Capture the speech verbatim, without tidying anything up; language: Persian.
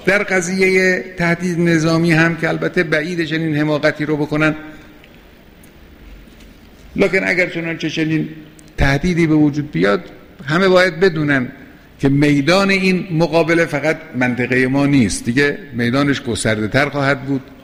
در قضیه تهدید نظامی هم که البته بعید چنین حماقتی رو بکنن، لکن اگر چنانچه چنین تهدیدی به وجود بیاد، همه باید بدونن که میدان این مقابله فقط منطقه ما نیست، دیگه میدانش گسترده تر خواهد بود